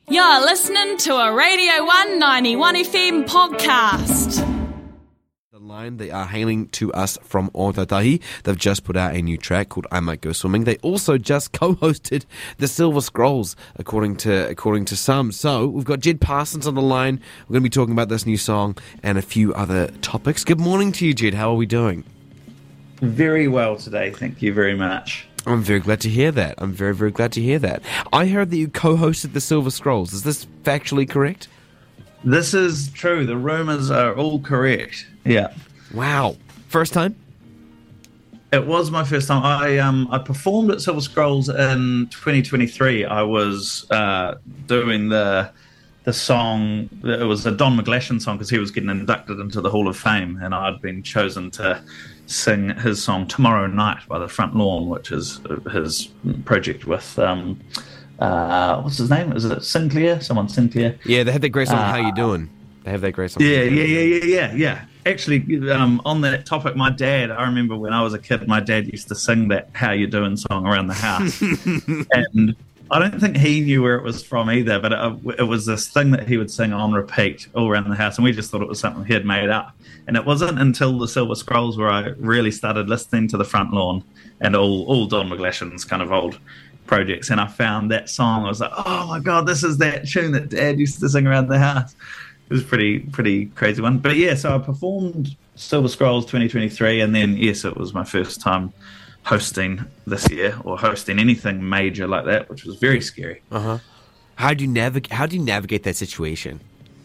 You're listening to a Radio 191 FM podcast. The line, they are hailing to us from Ōtautahi. They've just put out a new track called I Might Go Swimming. They also just co-hosted the Silver Scrolls, according to some. So we've got Jed Parsons on the line. We're going to be talking about this new song and a few other topics. Good morning to you, Jed. How are we doing? Very well today. Thank you very much. I'm very glad to hear that. I'm very, very glad to hear that. I heard that you co-hosted the Silver Scrolls. Is this factually correct? This is true. The rumours are all correct. Yeah. Wow. First time? It was my first time. I performed at Silver Scrolls in 2023. I was doing the song. It was a Don McGlashan song because he was getting inducted into the Hall of Fame, and I'd been chosen to sing his song Tomorrow Night by the Front Lawn, which is his project with what's his name? Is it Sinclair? Someone Sinclair? Yeah, they have that great song, How You Doing? They have that great song. Yeah. Actually, on that topic, my dad, I remember when I was a kid, my dad used to sing that How You Doing song around the house. And I don't think he knew where it was from either, but it was this thing that he would sing on repeat all around the house, and we just thought it was something he had made up. And it wasn't until the Silver Scrolls where I really started listening to the Front Lawn and all Don McGlashan's kind of old projects, and I found that song. I was like, oh my God, this is that tune that Dad used to sing around the house. It was pretty crazy one. But yeah, so I performed Silver Scrolls 2023, and then, yes, it was my first time hosting this year, or hosting anything major like that, which was very scary. How do you navigate that situation?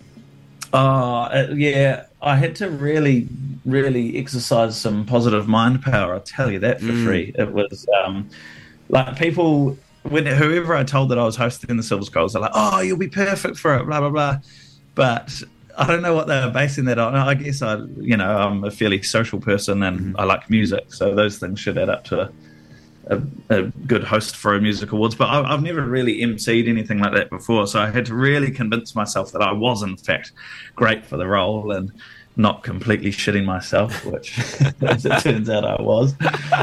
Yeah, I had to really exercise some positive mind power. I'll tell you that for free. It was like people, whoever I told that I was hosting the Silver Scrolls, they're like, "Oh, you'll be perfect for it," blah blah blah. But I don't know what they were basing that on. I guess I'm a fairly social person, and I like music, so those things should add up to a good host for a music awards. But I've never really emceed anything like that before, so I had to really convince myself that I was in fact great for the role and not completely shitting myself, which as it turns out I was.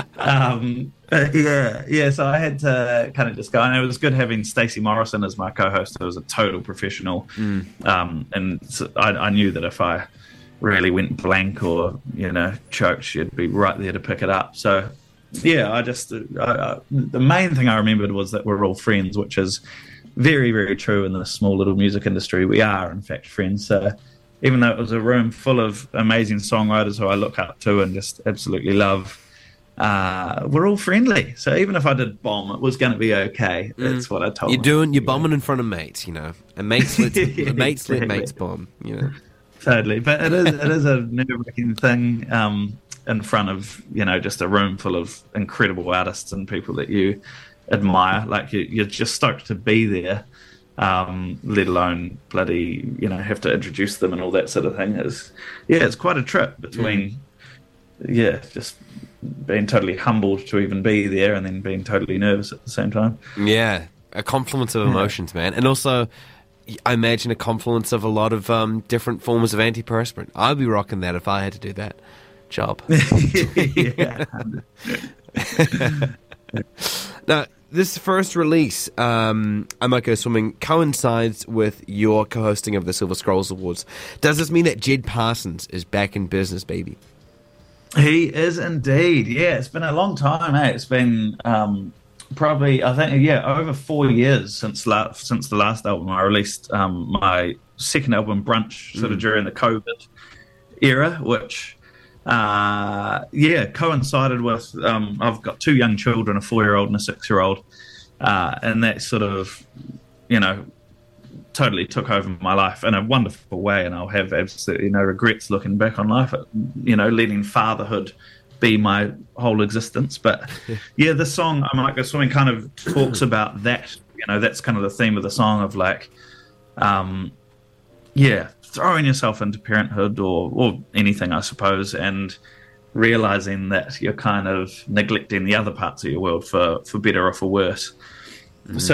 So I had to kind of just go, and it was good having Stacey Morrison as my co-host, who was a total professional, and so I knew that if I really went blank or choked, she'd be right there to pick it up. So yeah, the main thing I remembered was that we're all friends, which is very, very true in the small little music industry. We are, in fact, friends. So even though it was a room full of amazing songwriters who I look up to and just absolutely love, we're all friendly. So even if I did bomb, it was going to be okay. That's what I told them. You're bombing in front of mates, and mates let mates bomb, Totally, but it is a nerve-wracking thing. In front of just a room full of incredible artists and people that you admire, like you're just stoked to be there, let alone bloody have to introduce them and all that sort of thing. It's quite a trip between just being totally humbled to even be there and then being totally nervous at the same time. Yeah, a confluence of emotions, man, and also I imagine a confluence of a lot of different forms of antiperspirant. I'd be rocking that if I had to do that job. Now, this first release, I Might Go Swimming, coincides with your co-hosting of the Silver Scrolls Awards. Does this mean that Jed Parsons is back in business, baby? He is indeed. Yeah, it's been a long time, eh? It's been probably, I think, over 4 years since the last album. I released my second album, Brunch, sort of during the COVID era, which coincided with I've got two young children, a 4-year-old and a 6-year-old, and that sort of totally took over my life in a wonderful way, and I'll have absolutely no regrets looking back on life, letting fatherhood be my whole existence. But the song I Might Go Swimming kind of talks about that. That's kind of the theme of the song, of like throwing yourself into parenthood or anything, I suppose, and realizing that you're kind of neglecting the other parts of your world for better or for worse. So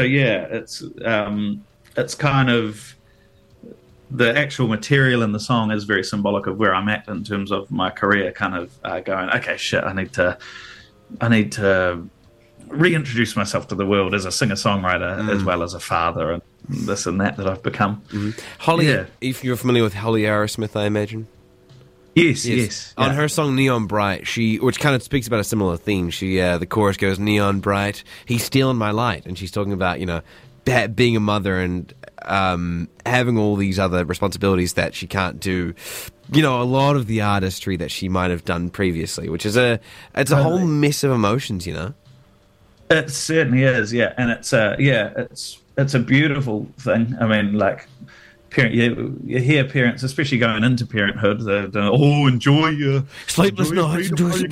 it's kind of, the actual material in the song is very symbolic of where I'm at in terms of my career, kind of going, okay, shit, I need to reintroduce myself to the world as a singer-songwriter as well as a father and this and that I've become. Holly, if you're familiar with Holly Arrowsmith, I imagine. Yes. On her song Neon Bright, which kind of speaks about a similar theme. The chorus goes, "Neon bright, he's stealing my light," and she's talking about being a mother and having all these other responsibilities that she can't do. A lot of the artistry that she might have done previously, which is a whole mess of emotions. It certainly is, and it's a beautiful thing. I mean, like, you hear parents, especially going into parenthood, they're enjoy your sleepless nights,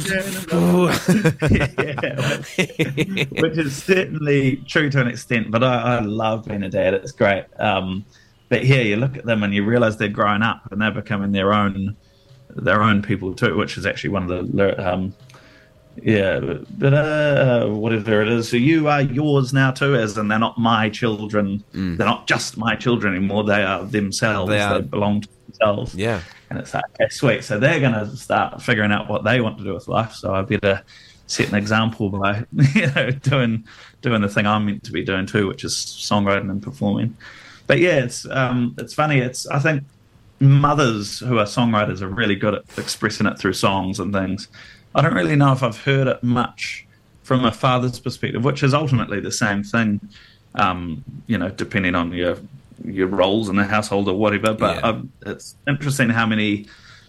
which is certainly true to an extent. But I love being a dad; it's great. But here you look at them and you realise they're growing up and they're becoming their own people too, which is actually one of the whatever it is. So you are yours now too, as in they're not my children. They're not just my children anymore. They are themselves. They belong to themselves. Yeah. And it's like, okay, sweet. So they're going to start figuring out what they want to do with life. So I better set an example by doing the thing I'm meant to be doing too, which is songwriting and performing. But it's funny. I think mothers who are songwriters are really good at expressing it through songs and things. I don't really know if I've heard it much from a father's perspective, which is ultimately the same thing, depending on your roles in the household or whatever. But it's interesting how many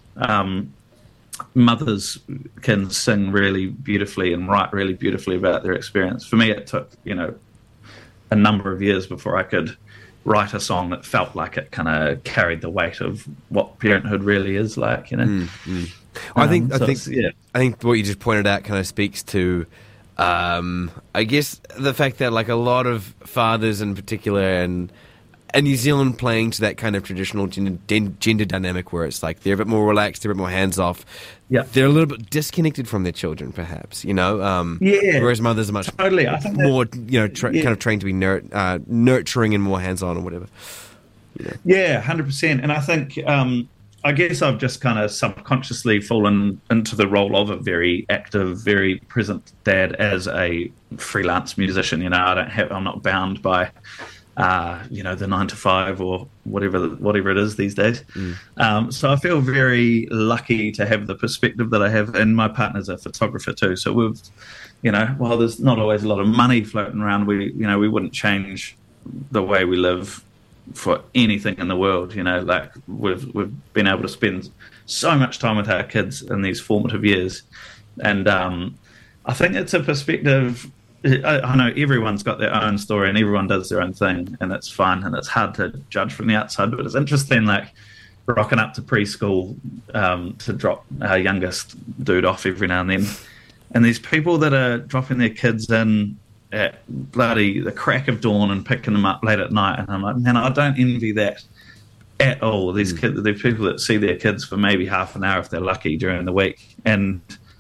mothers can sing really beautifully and write really beautifully about their experience. For me, it took, a number of years before I could write a song that felt like it kind of carried the weight of what parenthood really is like, I think what you just pointed out kind of speaks to, I guess, the fact that like a lot of fathers in particular and New Zealand playing to that kind of traditional gender dynamic where it's like they're a bit more relaxed, they're a bit more hands off. Yeah, they're a little bit disconnected from their children, perhaps. Whereas mothers are much I think more, kind of trained to be nurturing and more hands on or whatever. Yeah, 100%. And I think. I guess I've just kind of subconsciously fallen into the role of a very active, very present dad as a freelance musician. I'm not bound by, the 9 to 5 or whatever it is these days. So I feel very lucky to have the perspective that I have, and my partner's a photographer too. So we've, while there's not always a lot of money floating around, we wouldn't change the way we live for anything in the world. Like we've been able to spend so much time with our kids in these formative years, and I think it's a perspective. I know everyone's got their own story and everyone does their own thing, and it's fun and it's hard to judge from the outside, but it's interesting, like rocking up to preschool to drop our youngest dude off every now and then, and these people that are dropping their kids in at bloody the crack of dawn and picking them up late at night, and I'm like, man, I don't envy that at all. These kids, the people that see their kids for maybe half an hour if they're lucky during the week, and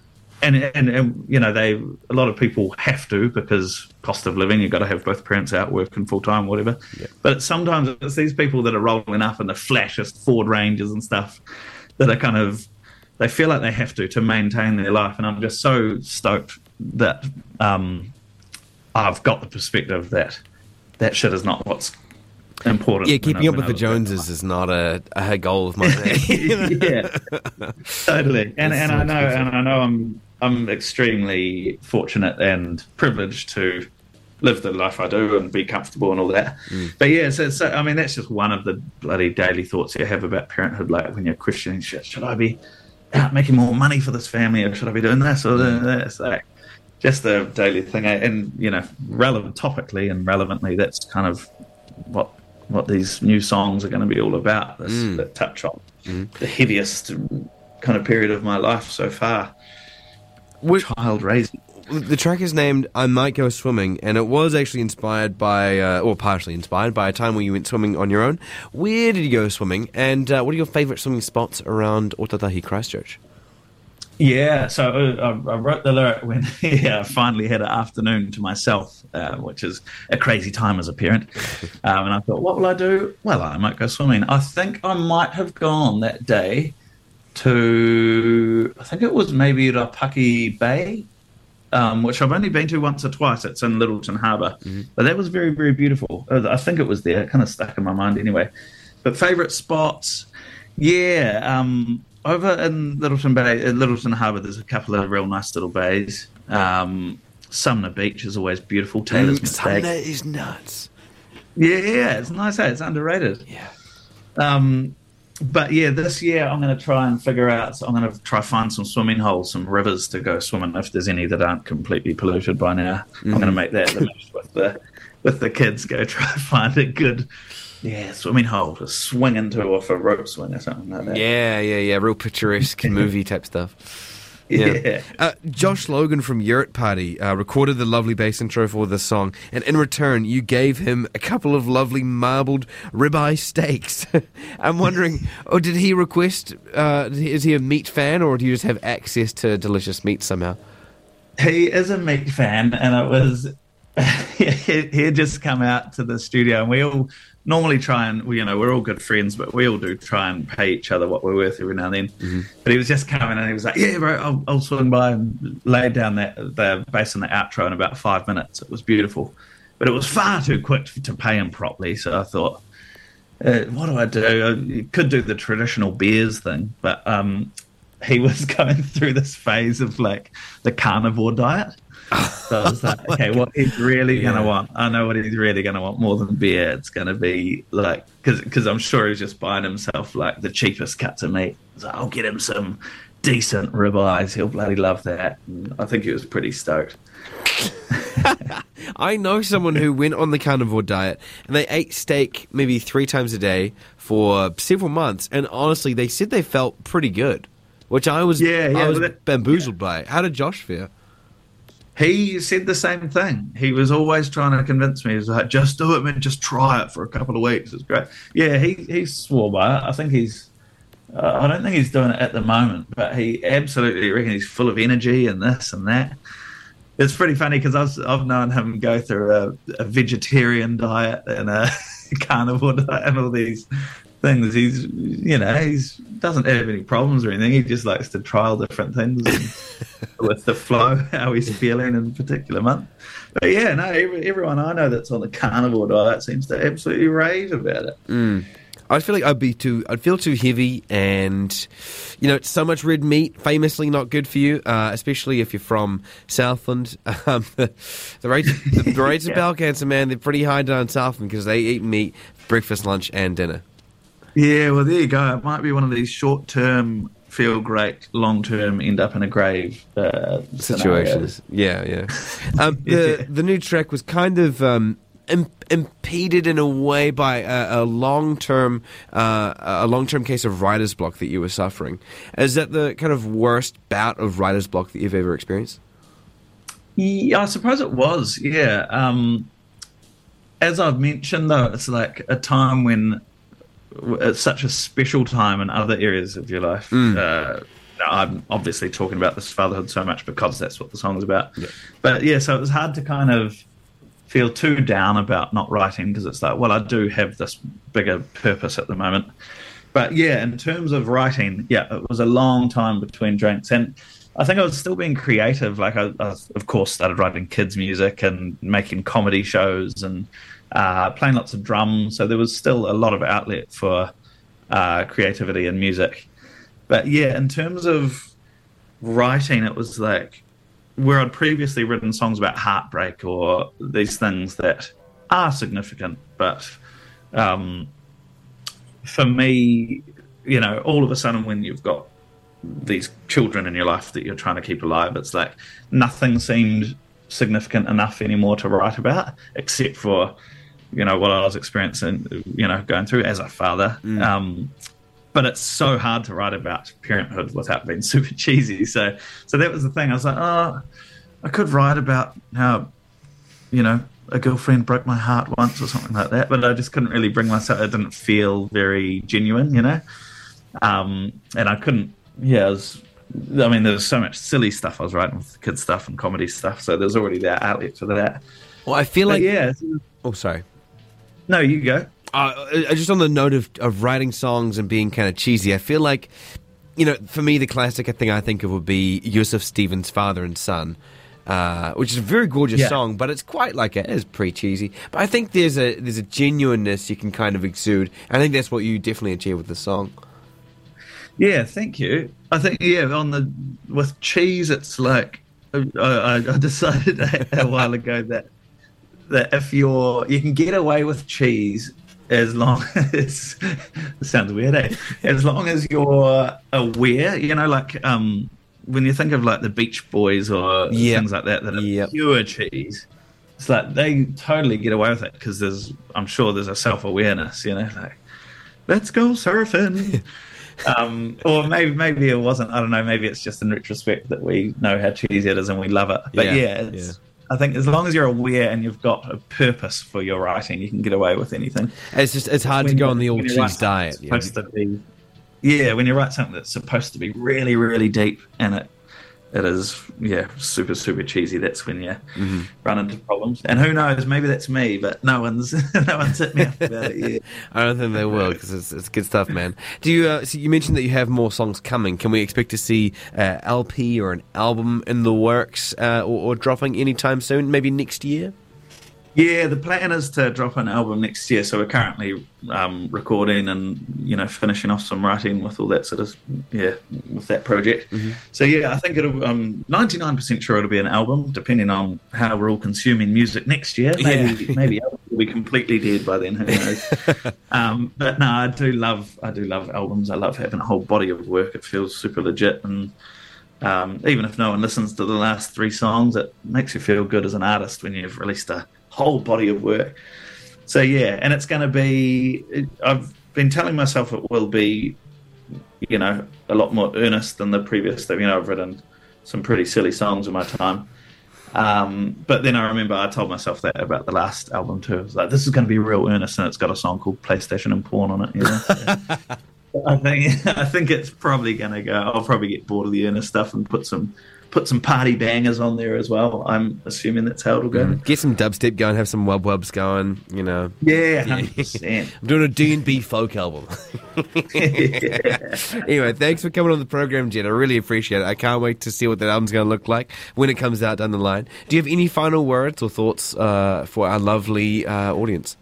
a lot of people have to, because cost of living, you've got to have both parents out working full time, whatever. Yeah. But sometimes it's these people that are rolling up in the flashest Ford Rangers and stuff that are kind of, they feel like they have to maintain their life, and I'm just so stoked that I've got the perspective that shit is not what's important. Yeah, keeping up with the Joneses is not a goal of mine. Yeah, totally. And I know I'm extremely fortunate and privileged to live the life I do and be comfortable and all that. But yeah, so that's just one of the bloody daily thoughts you have about parenthood. Like when you're questioning shit, should I be out making more money for this family, or should I be doing this or doing this? Like, just the daily thing, and relevant topically and relevantly, that's kind of what these new songs are going to be all about. That touch on the heaviest kind of period of my life so far. Child raising. The track is named "I Might Go Swimming," and it was actually inspired by, or partially inspired by, a time when you went swimming on your own. Where did you go swimming, and what are your favourite swimming spots around Ōtautahi, Christchurch? Yeah, so I wrote the lyric when I finally had an afternoon to myself, which is a crazy time as a parent. And I thought, what will I do? Well, I might go swimming. I think I might have gone that day to, I think it was maybe Rapaki Bay, which I've only been to once or twice. It's in Littleton Harbour. But that was very, very beautiful. I think it was there. It kind of stuck in my mind anyway. But favourite spots, over in Littleton Harbour, there's a couple of real nice little bays. Sumner Beach is always beautiful. Taylor's Mistake. Sumner is nuts. Yeah, it's nice. It's underrated. Yeah. But yeah, this year I'm going to try and figure out. I'm going to try find some swimming holes, some rivers to go swimming if there's any that aren't completely polluted by now. I'm going to make that the most with the kids. Go try and find a good swimming hole to swing into off a rope swing or something like that. Yeah. Real picturesque movie type stuff. Yeah. Josh Logan from Uritt Party recorded the lovely bass intro for this song, and in return, you gave him a couple of lovely marbled ribeye steaks. I'm wondering, did he request? Is he a meat fan, or do you just have access to delicious meat somehow? He is a meat fan, and it was he had just come out to the studio, and we all normally try and we're all good friends, but we all do try and pay each other what we're worth every now and then. But he was just coming and he was like, "Yeah, bro, I'll swing by," and laid down the bass in the outro in about 5 minutes. It was beautiful, but it was far too quick to pay him properly. So I thought, what do I do? You could do the traditional beers thing, but he was going through this phase of like the carnivore diet. So I was like, okay, what he's really going to want, I know what he's really going to want more than beer. It's going to be like, because I'm sure he's just buying himself like the cheapest cuts of meat. So I'll get him some decent ribeyes. He'll bloody love that. And I think he was pretty stoked. I know someone who went on the carnivore diet and they ate steak maybe 3 times a day for several months. And honestly, they said they felt pretty good, which I was bamboozled by. How did Josh feel? He said the same thing. He was always trying to convince me. He was like, "Just do it, man. Just try it for a couple of weeks. It's great." Yeah, he swore by it. I think I don't think he's doing it at the moment, but he absolutely reckon he's full of energy and this and that. It's pretty funny because I've known him go through a vegetarian diet and a carnivore diet and all these things. He's doesn't have any problems or anything. He just likes to trial different things with the flow, how he's feeling in a particular month. But yeah, no, everyone I know that's on the carnivore diet seems to absolutely rave about it. I feel like I'd feel too heavy, and it's so much red meat, famously not good for you, especially if you're from Southland. The rates of bowel cancer, man, they're pretty high down in Southland because they eat meat breakfast, lunch, and dinner. Yeah, well, there you go. It might be one of these short-term feel great, long-term end up in a grave situations. Yeah. The new track was kind of impeded in a way by a long-term case of writer's block that you were suffering. Is that the kind of worst bout of writer's block that you've ever experienced? Yeah, I suppose it was. Yeah. As I've mentioned, though, it's like a time when it's such a special time in other areas of your life. I'm obviously talking about this fatherhood so much because that's what the song is about. Yeah. But yeah, so it was hard to kind of feel too down about not writing because it's like, well, I do have this bigger purpose at the moment. But yeah, in terms of writing, it was a long time between drinks. And I think I was still being creative. Like I of course, started writing kids' music and making comedy shows and playing lots of drums, so there was still a lot of outlet for creativity and music. But yeah, in terms of writing, it was like where I'd previously written songs about heartbreak or these things that are significant, but for me, all of a sudden when you've got these children in your life that you're trying to keep alive, it's like nothing seemed significant enough anymore to write about, except for what I was experiencing, going through as a father. But it's so hard to write about parenthood without being super cheesy. So that was the thing. I was like, I could write about how, a girlfriend broke my heart once or something like that, but I just couldn't really bring myself. It didn't feel very genuine, and I couldn't. Yeah, there's so much silly stuff I was writing with kids stuff and comedy stuff, so there's already that outlet for that. Well, I feel like sorry. No, you go. Just on the note of writing songs and being kind of cheesy, I feel like, for me, the classic thing I think of would be Yusuf Stevens' Father and Son. which is a very gorgeous Yeah. song, but it's quite like it is pretty cheesy. But I think there's a genuineness you can kind of exude. I think that's what you definitely achieve with the song. Yeah, thank you. I think with cheese, it's like I decided a while ago that if you can get away with cheese as long as it sounds weird, eh? As long as you're aware, like when you think of like the Beach Boys or things like that are pure cheese, it's like they totally get away with it because I'm sure there's a self-awareness, like let's go surfing. Or maybe it wasn't. I don't know. Maybe it's just in retrospect that we know how cheesy it is and we love it. But I think as long as you're aware and you've got a purpose for your writing, you can get away with anything. It's hard to go on the all cheese diet. When you write something that's supposed to be really, really deep and it is super, super cheesy, that's when you run into problems. And who knows, maybe that's me, but no one's hit me up about it yet. I don't think they will, because it's good stuff, man. Do you so you mentioned that you have more songs coming. Can we expect to see LP or an album in the works or dropping anytime soon, maybe next year? Yeah, the plan is to drop an album next year. So we're currently recording and finishing off some writing with all that sort of with that project. So I think it'll. I'm 99% sure it'll be an album, depending on how we're all consuming music next year. Maybe album will be completely dead by then. Who knows? But no, I do love albums. I love having a whole body of work. It feels super legit, and even if no one listens to the last 3 songs, it makes you feel good as an artist when you've released a whole body of work. So and it's going to be, I've been telling myself it will be a lot more earnest than the previous stuff. I've written some pretty silly songs in my time, but then I remember I told myself that about the last album too. I was like, this is going to be real earnest, and it's got a song called PlayStation and Porn on it. I think it's probably going to go. I'll probably get bored of the earnest stuff and put some party bangers on there as well. I'm assuming that's how it'll go. Get some dubstep going, have some wub-wubs going, Yeah, 100%. I'm doing a D&B folk album. Anyway, thanks for coming on the program, Jed. I really appreciate it. I can't wait to see what that album's going to look like when it comes out down the line. Do you have any final words or thoughts for our lovely audience?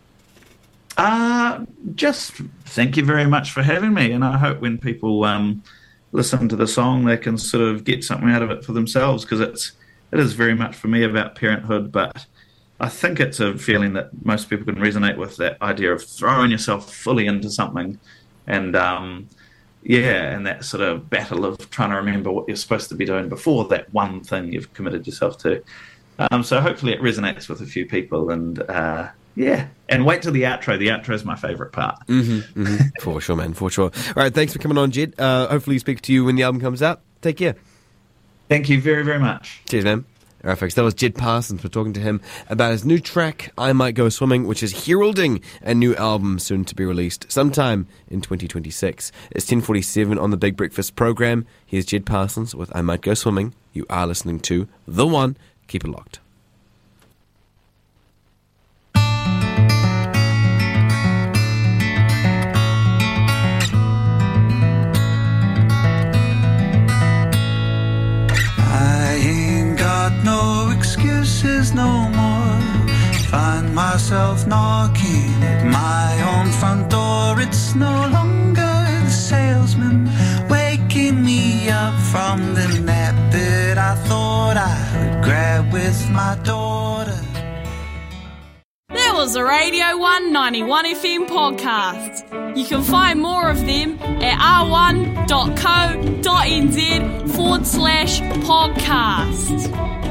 Just thank you very much for having me, and I hope when people listen to the song, they can sort of get something out of it for themselves, because it is very much for me about parenthood, but I think it's a feeling that most people can resonate with, that idea of throwing yourself fully into something, and and that sort of battle of trying to remember what you're supposed to be doing before that one thing you've committed yourself to. So hopefully it resonates with a few people, and and wait till the outro. The outro is my favourite part. For sure, man, for sure. All right, thanks for coming on, Jed. Hopefully speak to you when the album comes out. Take care. Thank you very, very much. Cheers, man. All right, folks, that was Jed Parsons. We're talking to him about his new track, I Might Go Swimming, which is heralding a new album soon to be released sometime in 2026. It's 10:47 on the Big Breakfast program. Here's Jed Parsons with I Might Go Swimming. You are listening to The One. Keep it locked. No excuses no more. Find myself knocking at my own front door. It's no longer the salesman waking me up from the nap that I thought I would grab with my daughter. That was a Radio 191 FM podcast. You can find more of them at r1.co.nz/podcast.